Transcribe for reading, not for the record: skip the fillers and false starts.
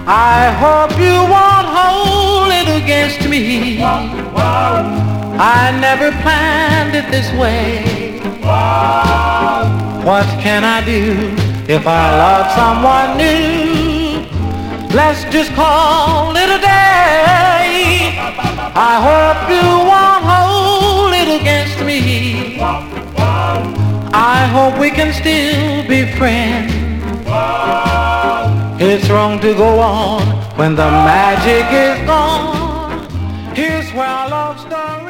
I hope you won't hold it against me. I never planned it this way. What can I do if I love someone new? Let's just call it a day. I hope you won't hold it against me. I hope we can still be friends. It's wrong to go on when the magic is gone. Here's where our love story